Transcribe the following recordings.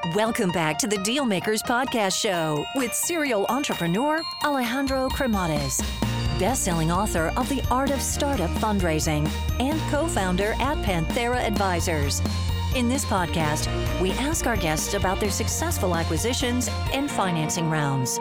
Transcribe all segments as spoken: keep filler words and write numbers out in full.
Welcome back to the Dealmakers Podcast Show with serial entrepreneur Alejandro Cremades, best-selling author of The Art of Startup Fundraising and co-founder at Panthera Advisors. In this podcast, we ask our guests about their successful acquisitions and financing rounds.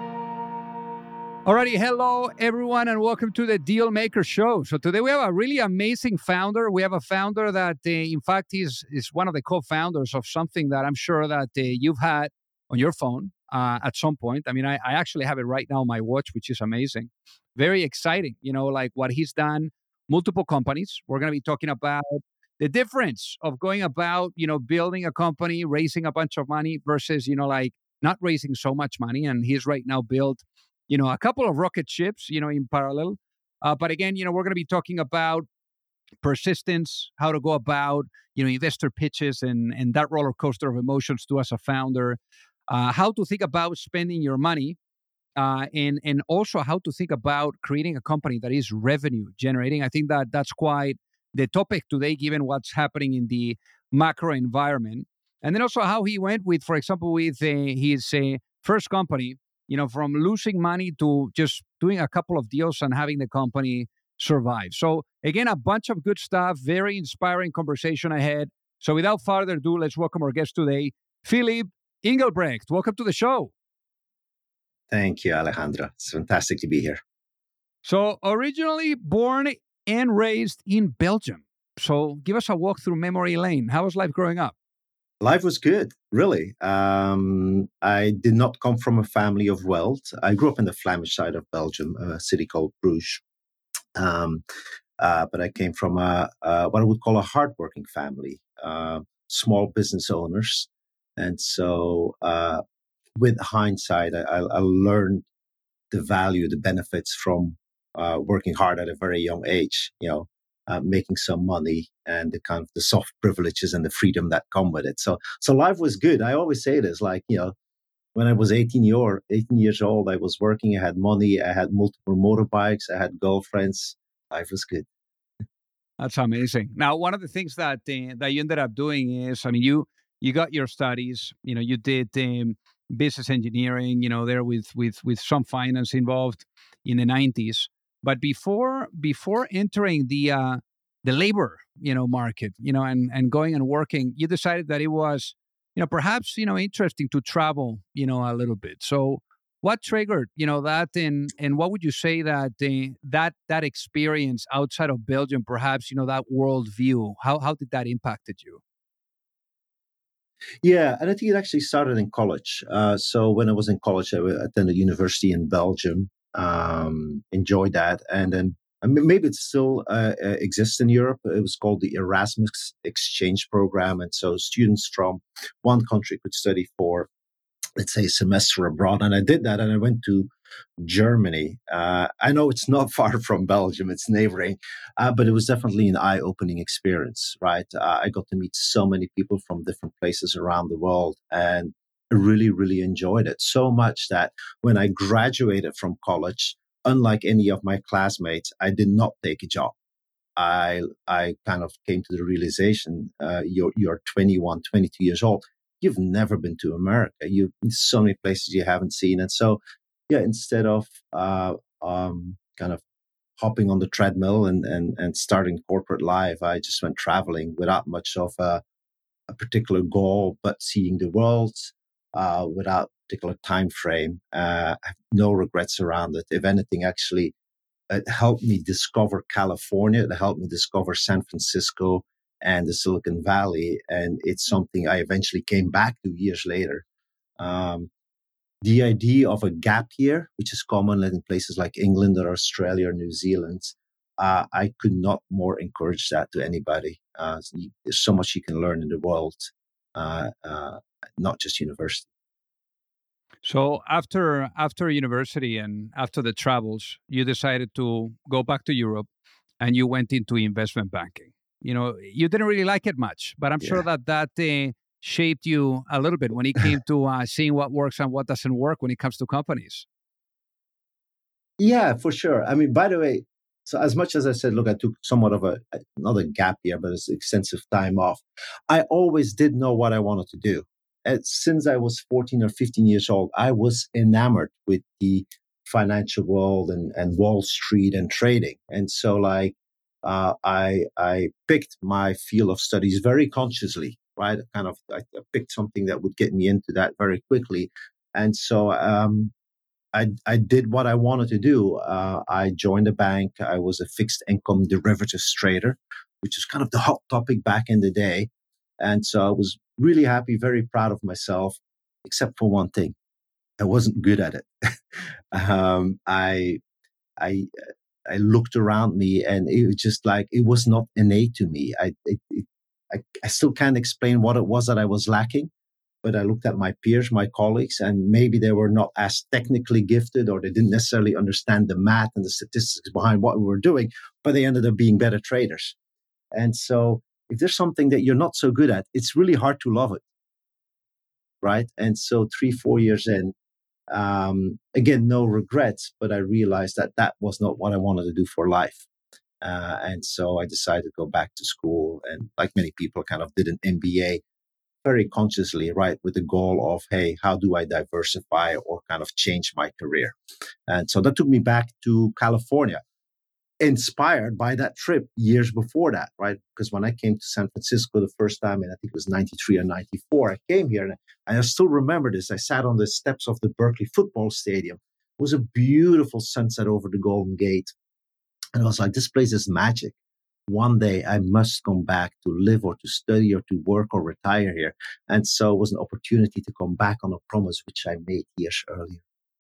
Alrighty, hello everyone, and welcome to the Dealmaker Show. So today we have a really amazing founder. We have a founder that, uh, in fact, is is one of the co-founders of something that I'm sure that uh, you've had on your phone uh, at some point. I mean, I, I actually have it right now on my watch, which is amazing. Very exciting, you know, like what he's done. Multiple companies. We're going to be talking about the difference of going about, you know, building a company, raising a bunch of money versus, you know, like not raising so much money. And he's right now built you know, a couple of rocket ships, you know, in parallel. Uh, but again, you know, we're going to be talking about persistence, how to go about, you know, investor pitches and, and that roller coaster of emotions to as a founder, uh, how to think about spending your money, uh, and, and also how to think about creating a company that is revenue generating. I think that that's quite the topic today, given what's happening in the macro environment. And then also how he went with, for example, with uh, his uh, first company, you know, from losing money to just doing a couple of deals and having the company survive. So again, a bunch of good stuff, very inspiring conversation ahead. So without further ado, let's welcome our guest today, Philip Engelbrecht. Welcome to the show. Thank you, Alejandro. It's fantastic to be here. So originally born and raised in Belgium. So give us a walk through memory lane. How was life growing up? Life was good, really. Um, I did not come from a family of wealth. I grew up in the Flemish side of Belgium, a city called Bruges. Um, uh, but I came from a, a what I would call a hardworking family, uh, small business owners. And so uh, with hindsight, I, I learned the value, the benefits from uh, working hard at a very young age, you know, Uh, making some money and the kind of the soft privileges and the freedom that come with it. So, so life was good. I always say this, like, you know, when I was eighteen, year, eighteen years old, I was working, I had money, I had multiple motorbikes, I had girlfriends. Life was good. That's amazing. Now, one of the things that uh, that you ended up doing is, I mean, you you got your studies, you know, you did um, business engineering, you know, there with with with some finance involved in the nineties. But before before entering the uh, the labor, you know, market, you know, and and going and working, you decided that it was, you know, perhaps, you know, interesting to travel, you know, a little bit. So, what triggered, you know, that, and and what would you say that uh, that that experience outside of Belgium, perhaps, you know, that worldview, how how did that impacted you? Yeah, and I think it actually started in college. Uh, so when I was in college, I attended university in Belgium, um, enjoyed that. And then I mean, maybe it still uh, uh, exists in Europe. It was called the Erasmus Exchange Program. And so students from one country could study for, let's say, a semester abroad. And I did that, and I went to Germany. Uh, I know it's not far from Belgium, it's neighboring, uh, but it was definitely an eye-opening experience, right? Uh, I got to meet so many people from different places around the world, and I really, really enjoyed it so much that when I graduated from college, unlike any of my classmates, I did not take a job. I I kind of came to the realization, uh, you're, you're twenty-one, twenty-two years old. You've never been to America. You've so many places you haven't seen. And so, yeah, instead of uh, um, kind of hopping on the treadmill and, and, and starting corporate life, I just went traveling without much of a, a particular goal, but seeing the world uh, without a particular time frame. Uh, I have no regrets around it. If anything, actually, it helped me discover California. It helped me discover San Francisco and the Silicon Valley. And it's something I eventually came back to years later. Um, the idea of a gap year, which is common in places like England or Australia or New Zealand, uh, I could not more encourage that to anybody. Uh, there's so much you can learn in the world, uh, uh, not just university. So after after university and after the travels, you decided to go back to Europe, and you went into investment banking. You know, you didn't really like it much, but I'm sure Yeah. that that uh, shaped you a little bit when it came to uh, seeing what works and what doesn't work when it comes to companies. Yeah, for sure. I mean, by the way, so as much as I said, look, I took somewhat of a, not a gap year, but it's extensive time off. I always did know what I wanted to do. uh, since I was fourteen or fifteen years old, I was enamored with the financial world and, and Wall Street and trading. And so like, uh, I, I picked my field of studies very consciously, right? Kind of, I, I picked something that would get me into that very quickly. And so, um, I, I did what I wanted to do. Uh, I joined a bank. I was a fixed income derivatives trader, which is kind of the hot topic back in the day. And so I was really happy, very proud of myself, except for one thing. I wasn't good at it. um, I, I, I looked around me and it was just like, it was not innate to me. I, it, it, I, I still can't explain what it was that I was lacking. But I looked at my peers, my colleagues, and maybe they were not as technically gifted or they didn't necessarily understand the math and the statistics behind what we were doing, but they ended up being better traders. And so if there's something that you're not so good at, it's really hard to love it. Right. And so three, four years in, um, again, no regrets, but I realized that that was not what I wanted to do for life. Uh, and so I decided to go back to school and like many people kind of did an M B A very consciously, right, with the goal of, hey, how do I diversify or kind of change my career? And so that took me back to California, inspired by that trip years before that, right? Because when I came to San Francisco the first time, and I think it was ninety-three or ninety-four, I came here and I still remember this. I sat on the steps of the Berkeley football stadium. It was a beautiful sunset over the Golden Gate. And I was like, this place is magic. One day I must come back to live or to study or to work or retire here. And so it was an opportunity to come back on a promise which I made years earlier.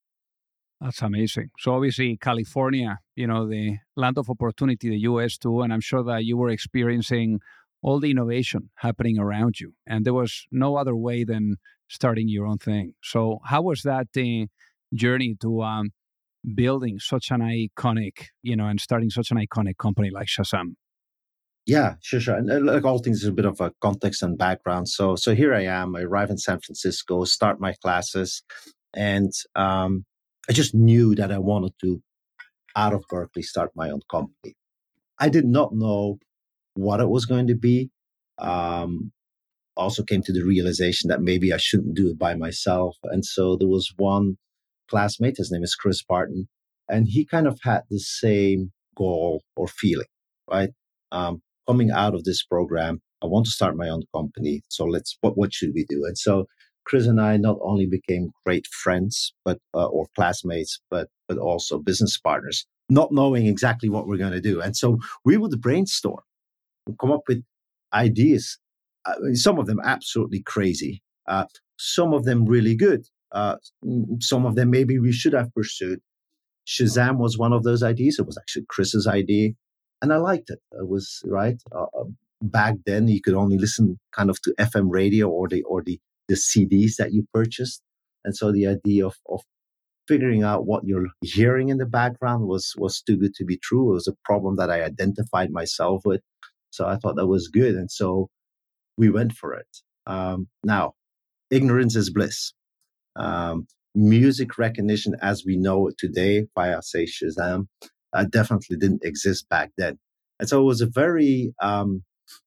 That's amazing. So obviously California, you know, the land of opportunity, the U S too, and I'm sure that you were experiencing all the innovation happening around you. And there was no other way than starting your own thing. So how was that uh, journey to um, building such an iconic, you know, and starting such an iconic company like Shazam? Yeah, sure, sure. And uh, like all things, there's a bit of a context and background. So, so here I am. I arrive in San Francisco, start my classes, and um, I just knew that I wanted to, out of Berkeley, start my own company. I did not know what it was going to be. Um, also came to the realization that maybe I shouldn't do it by myself. And so there was one classmate, his name is Chris Barton, and he kind of had the same goal or feeling, right? Um, coming out of this program, I want to start my own company. So let's, what, what should we do? And so Chris and I not only became great friends, but, uh, or classmates, but, but also business partners, not knowing exactly what we're going to do. And so we would brainstorm and come up with ideas. Uh, some of them absolutely crazy. Uh, some of them really good. Uh, some of them maybe we should have pursued. Shazam was one of those ideas. It was actually Chris's idea. And I liked it. It was right. Uh, back then, you could only listen kind of to F M radio or the or the, the C Ds that you purchased. And so the idea of, of figuring out what you're hearing in the background was, was too good to be true. It was a problem that I identified myself with. So I thought that was good. And so we went for it. Um, now, ignorance is bliss. Um, music recognition as we know it today via, say, Shazam, uh, definitely didn't exist back then. And so it was a very, um,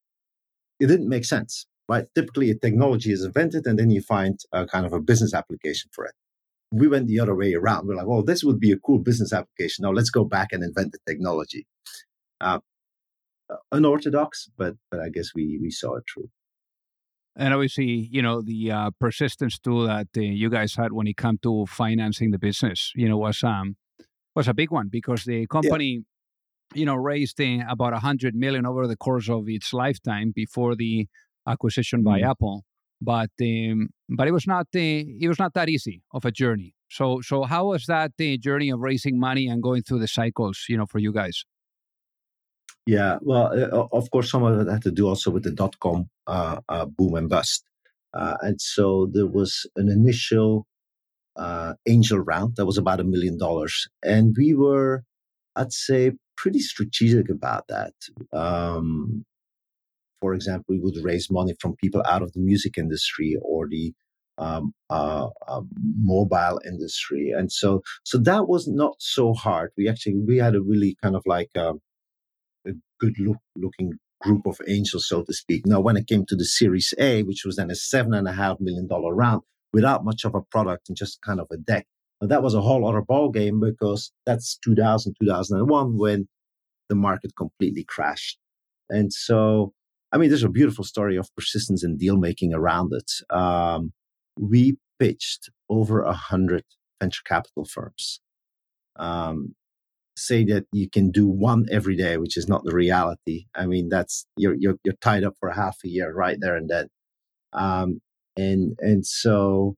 it didn't make sense, right? Typically, a technology is invented and then you find a kind of a business application for it. We went the other way around. We're like, well, this would be a cool business application. Now let's go back and invent the technology. Uh, unorthodox, but but I guess we we saw it through. And obviously, you know, the uh, persistence too that uh, you guys had when it came to financing the business, you know, was um was a big one because the company, yeah. you know, raised uh, about a hundred million over the course of its lifetime before the acquisition by mm. Apple. But um, but it was not uh, it was not that easy of a journey. So so how was that the uh, journey of raising money and going through the cycles, you know, for you guys? Yeah, well, uh, of course, some of it had to do also with the dot-com uh, uh, boom and bust. Uh, and so there was an initial uh, angel round that was about a million dollars. And we were, I'd say, pretty strategic about that. Um, for example, we would raise money from people out of the music industry or the um, uh, uh, mobile industry. And so so that was not so hard. We actually, we had a really kind of like... Uh, a good look, looking group of angels, so to speak. Now, when it came to the Series A, which was then a seven and a half million dollar round without much of a product and just kind of a deck, now, that was a whole other ball game because that's two thousand, two thousand one when the market completely crashed. And so, I mean, there's a beautiful story of persistence and deal making around it. Um, we pitched over a hundred venture capital firms. Um, say that you can do one every day, which is not the reality. I mean, that's you're you're, you're tied up for half a year right there and then. Um, and and so,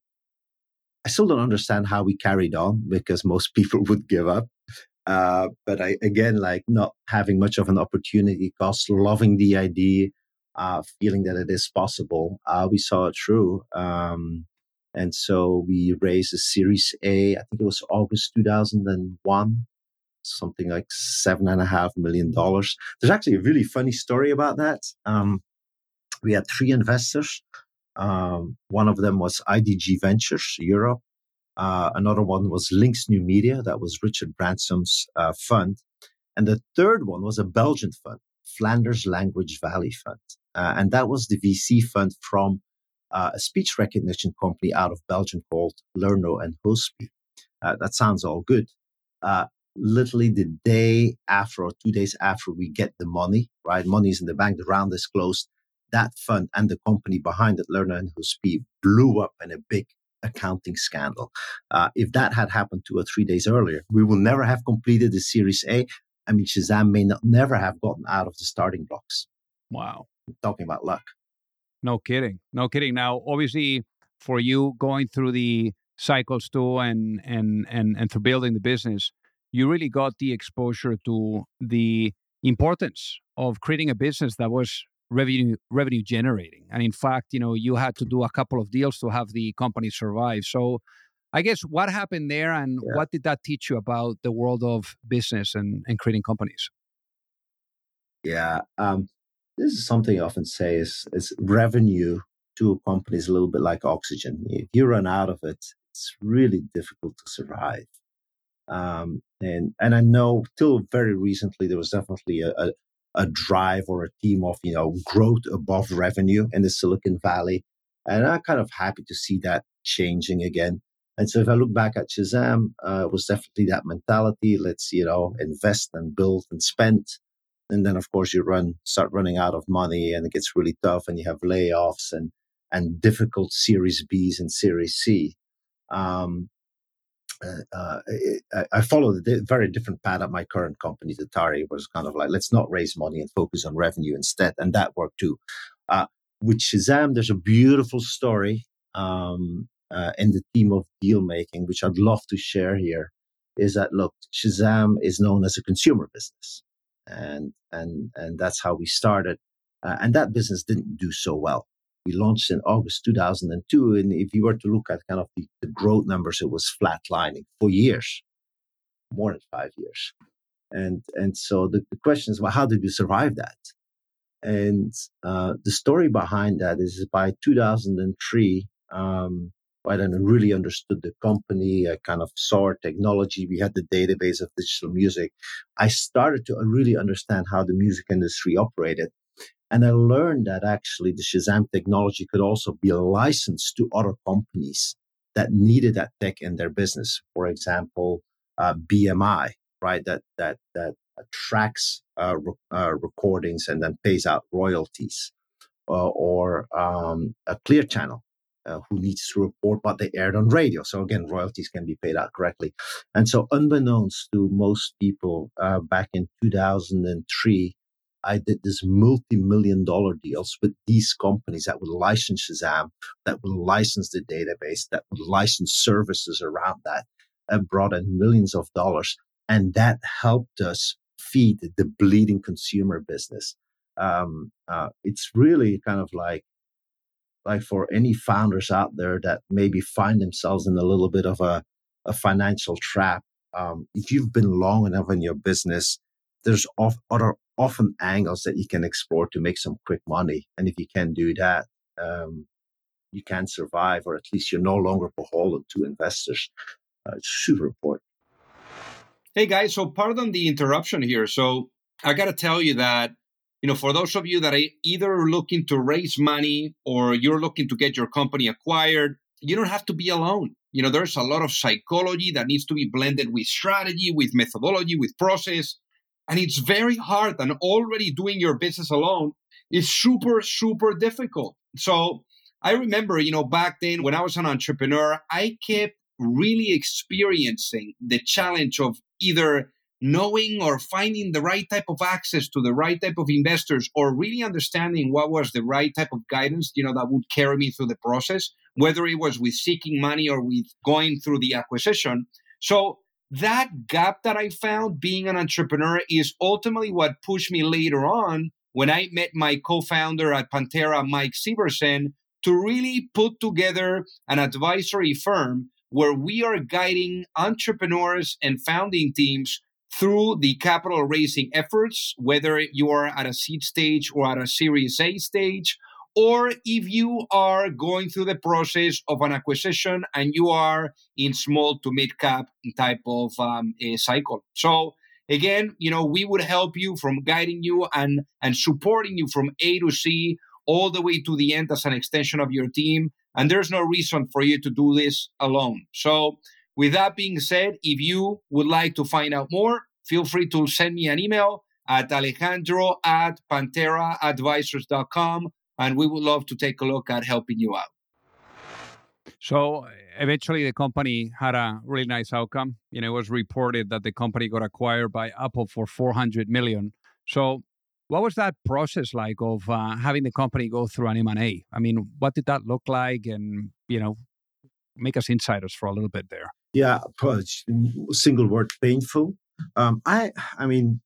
I still don't understand how we carried on because most people would give up. Uh, but I, again, like not having much of an opportunity cost, loving the idea, uh, feeling that it is possible. Uh, we saw it through. Um, and so we raised a Series A, I think it was August two thousand one, something like seven and a half million dollars. There's actually a really funny story about that. Um, we had three investors. Um, one of them was I D G Ventures Europe. Uh, another one was Lynx New Media. That was Richard Bransom's uh, fund. And the third one was a Belgian fund, Flanders Language Valley Fund. Uh, and that was the V C fund from uh, a speech recognition company out of Belgium called Lerno and Hospi. Uh, that sounds all good. Uh, literally the day after or two days after we get the money, right? Money's in the bank, the round is closed. That fund and the company behind it, Lerno and Hospi, blew up in a big accounting scandal. Uh, if that had happened two or three days earlier, we will never have completed the Series A. I mean, Shazam may not never have gotten out of the starting blocks. Wow. I'm talking about luck. No kidding. No kidding. Now, obviously, for you going through the cycles too and and and and through building the business, you really got the exposure to the importance of creating a business that was revenue revenue generating. And in fact, you know, you had to do a couple of deals to have the company survive. So I guess what happened there and Yeah. what did that teach you about the world of business and, and creating companies? Yeah. Um, this is something I often say is, is revenue to a company is a little bit like oxygen. If you run out of it, it's really difficult to survive. Um, and and I know till very recently there was definitely a, a a drive or a theme of, you know, growth above revenue in the Silicon Valley. And I'm kind of happy to see that changing again. And so if I look back at Shazam, uh, it was definitely that mentality. Let's, you know, invest and build and spend. And then, of course, you run, start running out of money and it gets really tough and you have layoffs and, and difficult Series Bs and Series C. Um, Uh, uh, I, I followed a di- very different path at my current company, Atari. It was kind of like, let's not raise money and focus on revenue instead. And that worked too. Uh, with Shazam, there's a beautiful story um, uh, in the theme of deal making, which I'd love to share here, is that, look, Shazam is known as a consumer business. And, and, and that's how we started. Uh, and that business didn't do so well. We launched in August two thousand two. And if you were to look at kind of the, the growth numbers, it was flatlining for years, more than five years. And and so the, the question is, well, how did you survive that? And uh, the story behind that is by two thousand three, um, I then really understood the company. I kind of saw our technology. We had the database of digital music. I started to really understand how the music industry operated. And I learned that actually the Shazam technology could also be licensed to other companies that needed that tech in their business. For example, uh, B M I, right? That that that tracks uh, re- uh, recordings and then pays out royalties, uh, or um, a Clear Channel, uh, who needs to report what they aired on radio. So again, royalties can be paid out correctly. And so, unbeknownst to most people, uh, back in two thousand three. I did this multi-million dollar deals with these companies that would license Shazam, that would license the database, that would license services around that, and brought in millions of dollars. And that helped us feed the bleeding consumer business. Um, uh, it's really kind of like, like for any founders out there that maybe find themselves in a little bit of a, a financial trap. Um, if you've been long enough in your business, there's off, other often angles that you can explore to make some quick money. And if you can do that, um, you can survive, or at least you're no longer beholden to investors. Uh, it's super important. Hey guys, so pardon the interruption here. So I got to tell you that, you know, for those of you that are either looking to raise money or you're looking to get your company acquired, you don't have to be alone. You know, there's a lot of psychology that needs to be blended with strategy, with methodology, with process. And it's very hard. And already doing your business alone is super, super difficult. So I remember, you know, back then when I was an entrepreneur, I kept really experiencing the challenge of either knowing or finding the right type of access to the right type of investors, or really understanding what was the right type of guidance, you know, that would carry me through the process, whether it was with seeking money or with going through the acquisition. So that gap that I found being an entrepreneur is ultimately what pushed me later on when I met my co-founder at Pantera, Mike Severson, to really put together an advisory firm where we are guiding entrepreneurs and founding teams through the capital raising efforts, whether you are at a seed stage or at a Series A stage, or if you are going through the process of an acquisition and you are in small to mid cap type of um, a cycle. So again, you know, we would help you from guiding you and, and supporting you from A to C all the way to the end as an extension of your team. And there's no reason for you to do this alone. So with that being said, if you would like to find out more, feel free to send me an email at Alejandro at Pantera Advisors dot com, and we would love to take a look at helping you out. So eventually the company had a really nice outcome. You know, it was reported that the company got acquired by Apple for four hundred million dollars. So what was that process like of uh, having the company go through an M and A? I mean, what did that look like? And, you know, make us insiders for a little bit there. Yeah, single word, painful. Um, I, I mean,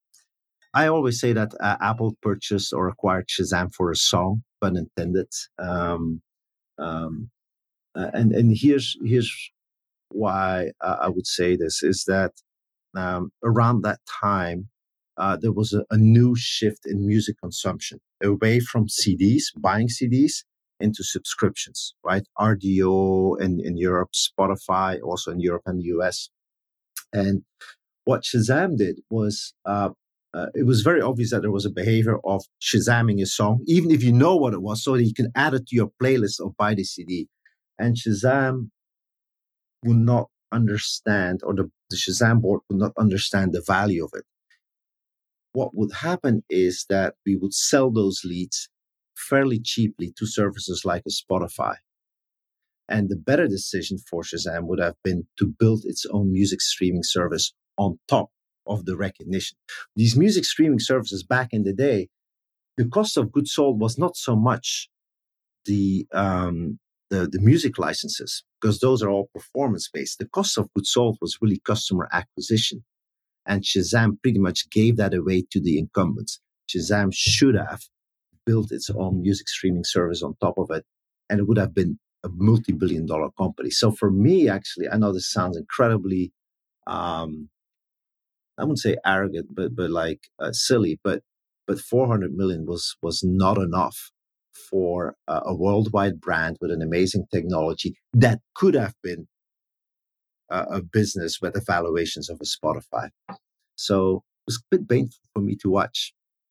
I always say that uh, Apple purchased or acquired Shazam for a song, pun intended. Um, um, uh, and and here's here's why uh, I would say this is that um, around that time uh, there was a, a new shift in music consumption away from C Ds, buying C Ds, into subscriptions, right? R D O in, in Europe, Spotify also in Europe and the U S. And what Shazam did was, uh, uh, it was very obvious that there was a behavior of Shazamming a song, even if you know what it was, so that you can add it to your playlist or buy the C D. And Shazam would not understand, or the, the Shazam board would not understand the value of it. What would happen is that we would sell those leads fairly cheaply to services like a Spotify. And the better decision for Shazam would have been to build its own music streaming service on top of the recognition. These music streaming services back in the day, the cost of goods sold was not so much the um, the, the music licenses, because those are all performance-based. The cost of goods sold was really customer acquisition. And Shazam pretty much gave that away to the incumbents. Shazam should have built its own music streaming service on top of it, and it would have been a multi-billion dollar company. So for me, actually, I know this sounds incredibly, um, I wouldn't say arrogant, but but like uh, silly, but but four hundred million was was not enough for uh, a worldwide brand with an amazing technology that could have been uh, a business with the valuations of a Spotify. So it was a bit painful for me to watch.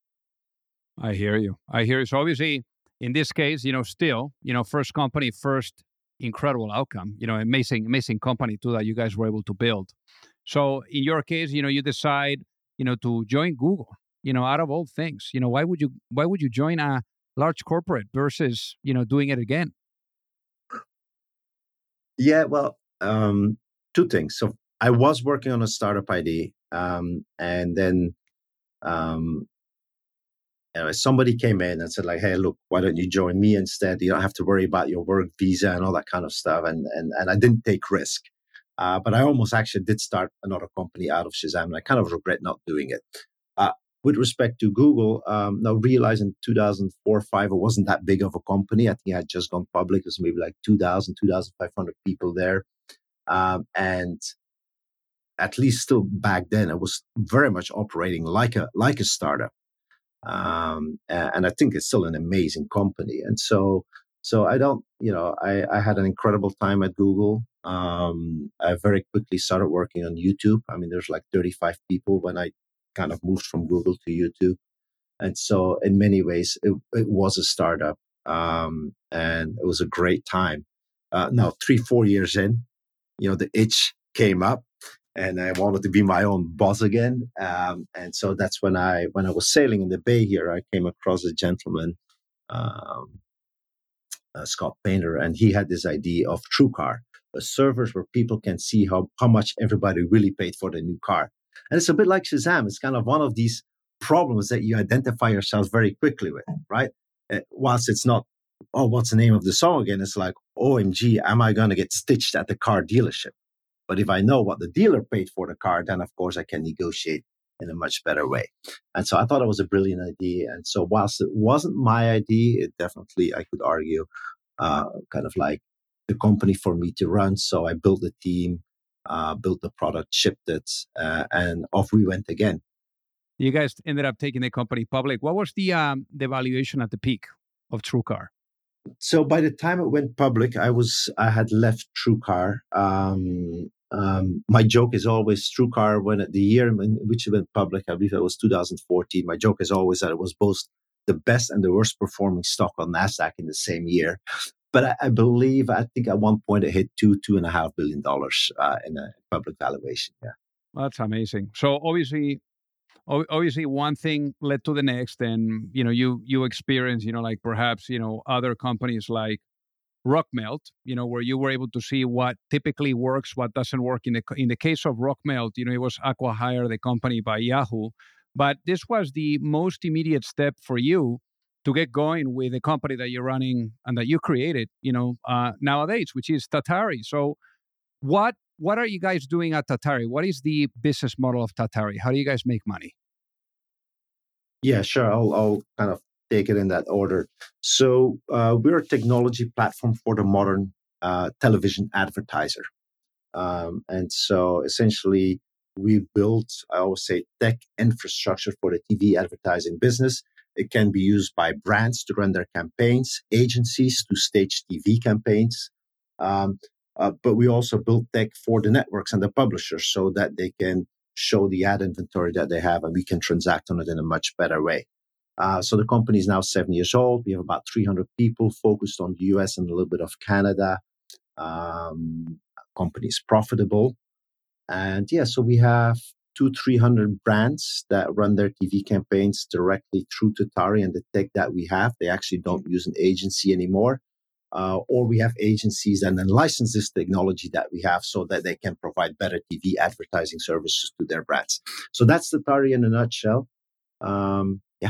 I hear you. I hear you. So obviously, in this case, you know, still, you know, first company, first incredible outcome, you know, amazing, amazing company too that you guys were able to build. So in your case, you know, you decide, you know, to join Google, you know, out of all things, you know, why would you, why would you join a large corporate versus, you know, doing it again? Yeah, well, um, two things. So I was working on a startup idea, um, and then, um, Anyway, somebody came in and said, like, hey, look, why don't you join me instead? You don't have to worry about your work visa and all that kind of stuff. And and, and I didn't take risk. Uh, but I almost actually did start another company out of Shazam, and I kind of regret not doing it. Uh, with respect to Google, um, now realizing two thousand four or five, it wasn't that big of a company. I think I had just gone public. It was maybe like two thousand, two thousand five hundred people there. Um, and at least still back then, it was very much operating like a like a startup. Um, and I think it's still an amazing company. And so, so I don't, you know, I, I had an incredible time at Google. Um, I very quickly started working on YouTube. I mean, there's like thirty-five people when I kind of moved from Google to YouTube. And so in many ways, it, it was a startup. Um, and it was a great time. Uh, now, three, four years in, you know, the itch came up and I wanted to be my own boss again. Um, and so that's when I, when I was sailing in the bay here, I came across a gentleman, um, uh, Scott Painter, and he had this idea of TrueCar, a servers where people can see how, how much everybody really paid for the new car. And it's a bit like Shazam. It's kind of one of these problems that you identify yourself very quickly with, right? Uh, whilst it's not, oh, what's the name of the song again? It's like, O M G, am I going to get stitched at the car dealership? But if I know what the dealer paid for the car, then of course I can negotiate in a much better way. And so I thought it was a brilliant idea. And so whilst it wasn't my idea, it definitely, I could argue, uh, kind of like the company for me to run. So I built the team, uh, built the product, shipped it, uh, and off we went again. You guys ended up taking the company public. What was the um, the valuation at the peak of TrueCar? So by the time it went public, I was I had left TrueCar. Um, um, my joke is always TrueCar when at the year in which it went public, I believe it was two thousand fourteen. My joke is always that it was both the best and the worst performing stock on NASDAQ in the same year. But I, I believe I think at one point it hit two two and a half billion dollars uh, in a public valuation. Yeah, that's amazing. So obviously. Obviously, one thing led to the next, and you know, you you experience, you know, like perhaps you know other companies like Rockmelt, you know, where you were able to see what typically works, what doesn't work. In the in the case of Rockmelt, you know, it was acqui-hired, the company, by Yahoo, but this was the most immediate step for you to get going with the company that you're running and that you created, you know, uh, nowadays, which is Tatari. So, what what are you guys doing at Tatari? What is the business model of Tatari? How do you guys make money? Yeah, sure. I'll, I'll kind of take it in that order. So uh, we're a technology platform for the modern uh, television advertiser. Um, and so essentially, we built, I always say, tech infrastructure for the T V advertising business. It can be used by brands to run their campaigns, agencies to stage T V campaigns. Um, uh, but we also built tech for the networks and the publishers so that they can show the ad inventory that they have and we can transact on it in a much better way. Uh, so the company is now seven years old. We have about three hundred people focused on the U S and a little bit of Canada. Um, company is profitable. And yeah, so we have two, three hundred brands that run their T V campaigns directly through Tatari and the tech that we have. They actually don't use an agency anymore. Uh, or we have agencies and then license this technology that we have so that they can provide better T V advertising services to their brands. So that's Tatari in a nutshell. Um, yeah.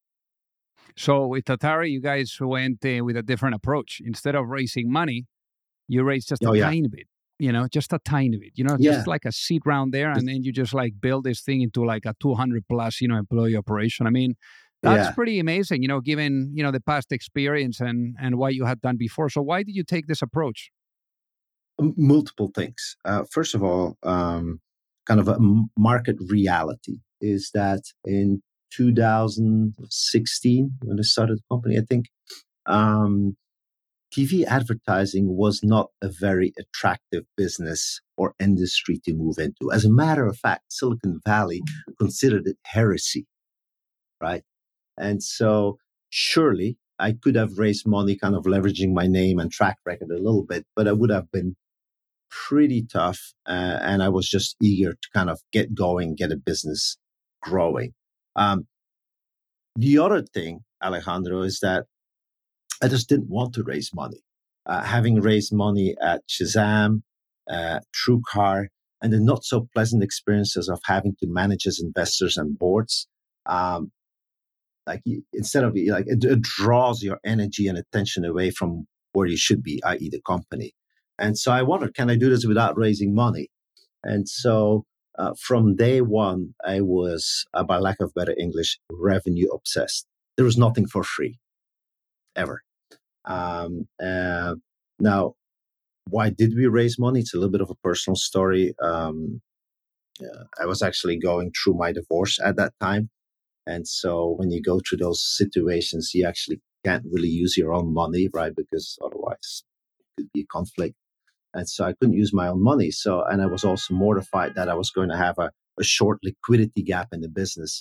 So with Tatari, you guys went uh, with a different approach. Instead of raising money, you raised just Oh, a yeah. tiny bit, you know, just a tiny bit, you know, Yeah. just like a seed round there. And then you just like build this thing into like a two hundred plus, you know, employee operation. I mean, that's Yeah. pretty amazing, you know, given, you know, the past experience and, and what you had done before. So why did you take this approach? M- multiple things. Uh, first of all, um, kind of a m- market reality is that in two thousand sixteen, when I started the company, I think, um, T V advertising was not a very attractive business or industry to move into. As a matter of fact, Silicon Valley considered it heresy, right? And so surely I could have raised money kind of leveraging my name and track record a little bit, but it would have been pretty tough. Uh, and I was just eager to kind of get going, get a business growing. Um, the other thing, Alejandro, is that I just didn't want to raise money. Uh, having raised money at Shazam, uh, TrueCar, and the not so pleasant experiences of having to manage as investors and boards, um, like you, instead of like it, it draws your energy and attention away from where you should be, that is the company. And so I wondered, can I do this without raising money? And so uh, from day one, I was, uh, by lack of better English, revenue obsessed. There was nothing for free, ever. Um, uh, now, why did we raise money? It's a little bit of a personal story. Um, uh, I was actually going through my divorce at that time. And so when you go through those situations, you actually can't really use your own money, right? Because otherwise it could be a conflict. And so I couldn't use my own money. So, and I was also mortified that I was going to have a, a short liquidity gap in the business.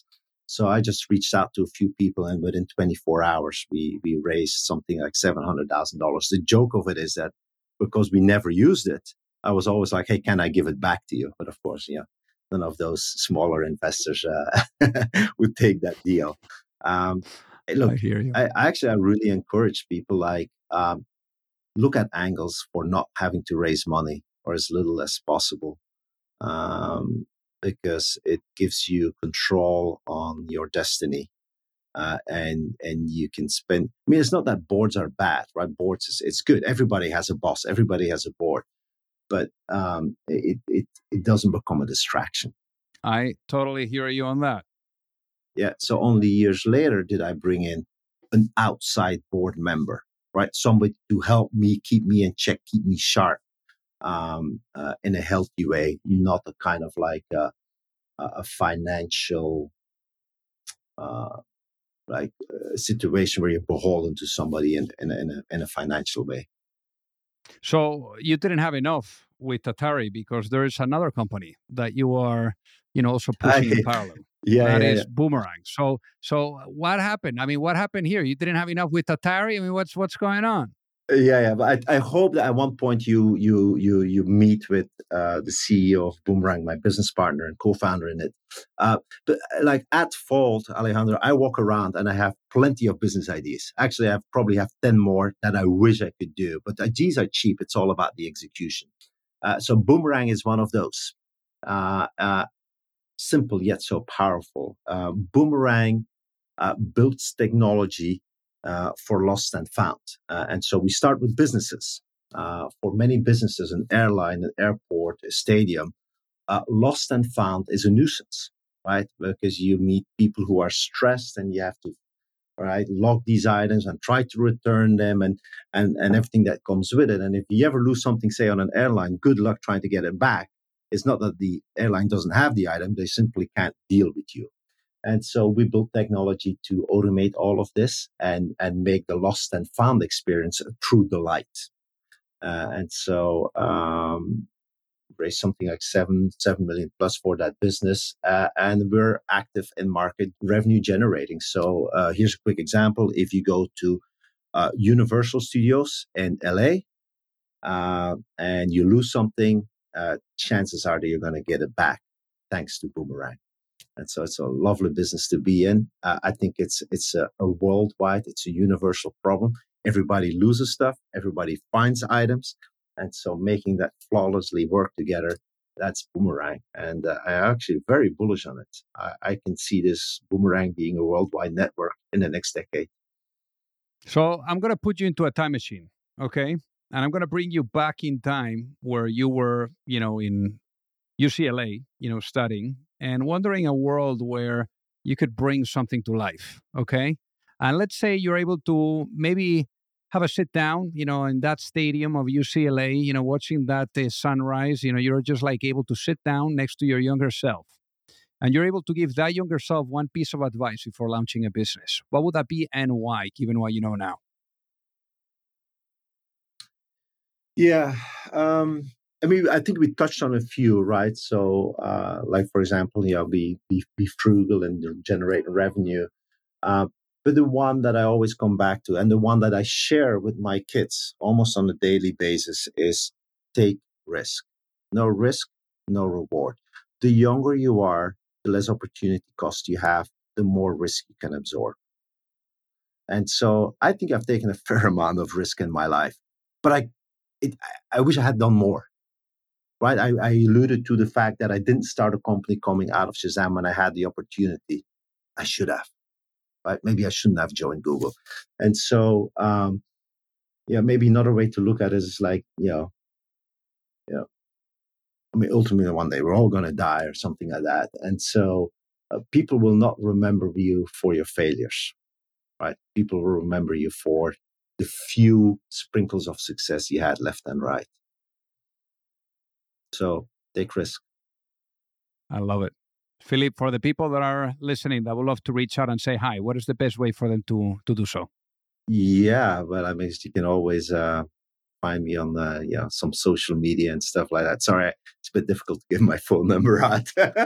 So I just reached out to a few people, and within twenty-four hours, we we raised something like seven hundred thousand dollars. The joke of it is that because we never used it, I was always like, "Hey, can I give it back to you?" But of course, yeah, none of those smaller investors uh, would take that deal. Um, look, I hear you. I, actually I really encourage people like um, look at angles for not having to raise money or as little as possible. Um, because it gives you control on your destiny. Uh, and and you can spend. I mean, it's not that boards are bad, right? Boards is it's good. Everybody has a boss. Everybody has a board, but um, it it it doesn't become a distraction. I totally hear you on that. Yeah. So only years later did I bring in an outside board member, right? Somebody to help me, keep me in check, keep me sharp. Um, uh, in a healthy way, not a kind of like a, a financial, uh, like a situation where you're beholden to somebody in, in, in, a, in a financial way. So you didn't have enough with Atari because there is another company that you are, you know, also pushing I, in parallel. Yeah, that yeah, is yeah. Boomerang. So, so what happened? I mean, what happened here? You didn't have enough with Atari. I mean, what's what's going on? Yeah, yeah, but I, I hope that at one point you you you you meet with uh, the C E O of Boomerang, my business partner and co-founder in it. Uh, but like at fault, Alejandro, I walk around and I have plenty of business ideas. Actually, I probably have ten more that I wish I could do, but ideas are cheap. It's all about the execution. Uh, so Boomerang is one of those. Uh, uh, simple yet so powerful. Uh, Boomerang uh, builds technology uh, for lost and found. Uh, and so we start with businesses. Uh, for many businesses, an airline, an airport, a stadium, uh, lost and found is a nuisance, right? Because you meet people who are stressed and you have to, right, log these items and try to return them and, and, and everything that comes with it. And if you ever lose something, say on an airline, good luck trying to get it back. It's not that the airline doesn't have the item, they simply can't deal with you. And so we built technology to automate all of this and, and make the lost and found experience a true delight. Uh, and so um, raised something like seven, seven million plus for that business. Uh, and we're active in market revenue generating. So uh, here's a quick example. If you go to uh, Universal Studios in L A uh, and you lose something, uh, chances are that you're going to get it back thanks to Boomerang. And so it's a lovely business to be in. Uh, I think it's it's a, a worldwide, it's a universal problem. Everybody loses stuff. Everybody finds items. And so making that flawlessly work together, that's Boomerang. And uh, I'm actually very bullish on it. I, I can see this Boomerang being a worldwide network in the next decade. So I'm going to put you into a time machine, okay? And I'm going to bring you back in time where you were, you know, in U C L A, you know, studying and wondering a world where you could bring something to life, okay? And let's say you're able to maybe have a sit down, you know, in that stadium of U C L A, you know, watching that uh, sunrise, you know, you're just like able to sit down next to your younger self. And you're able to give that younger self one piece of advice before launching a business. What would that be and why, given what you know now? Yeah. Um, I mean, I think we touched on a few, right? So, uh, like, for example, you know, be, be, be frugal and generate revenue. Uh, but the one that I always come back to and the one that I share with my kids almost on a daily basis is take risk. No risk, no reward. The younger you are, the less opportunity cost you have, the more risk you can absorb. And so I think I've taken a fair amount of risk in my life, but I, it, I wish I had done more. Right? I, I alluded to the fact that I didn't start a company coming out of Shazam when I had the opportunity. I should have. Right? Maybe I shouldn't have joined Google. And so, um, yeah, maybe another way to look at it is like, you know, you know, I mean, ultimately one day we're all going to die or something like that. And so uh, people will not remember you for your failures, right? People will remember you for the few sprinkles of success you had left and right. So take risk. I love it. Philip, for the people that are listening that would love to reach out and say hi, what is the best way for them to, to do so? Yeah, well, I mean, you can always uh, find me on the, you know, some social media and stuff like that. Sorry, it's a bit difficult to give my phone number out.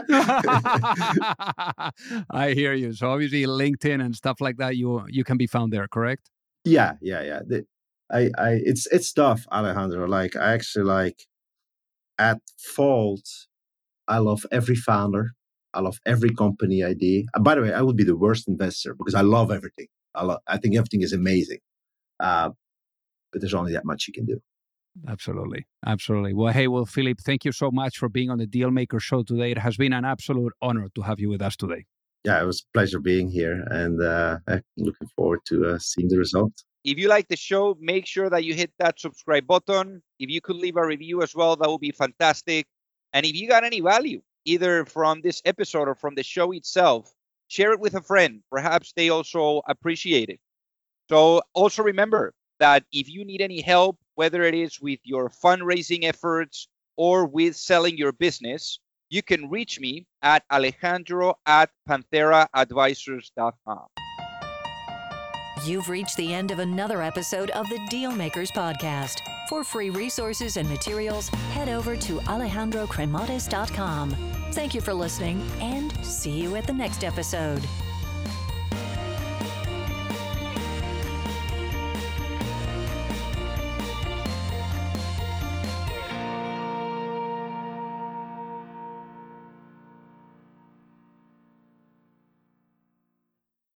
I hear you. So obviously LinkedIn and stuff like that, you you can be found there, correct? Yeah, yeah, yeah. The, I, I, it's it's tough, Alejandro. Like I actually like at fault. I love every founder. I love every company idea. And by the way, I would be the worst investor because I love everything. I love. I think everything is amazing. Uh, but there's only that much you can do. Absolutely. Absolutely. Well, hey, well, Philip, thank you so much for being on the Dealmaker Show today. It has been an absolute honor to have you with us today. Yeah, it was a pleasure being here, and uh, I'm looking forward to uh, seeing the results. If you like the show, make sure that you hit that subscribe button. If you could leave a review as well, that would be fantastic. And if you got any value, either from this episode or from the show itself, share it with a friend. Perhaps they also appreciate it. So also remember that if you need any help, whether it is with your fundraising efforts or with selling your business, you can reach me at Alejandro at panthera advisors dot com. You've reached the end of another episode of the Dealmakers Podcast. For free resources and materials, head over to alejandro cremades dot com. Thank you for listening, and see you at the next episode.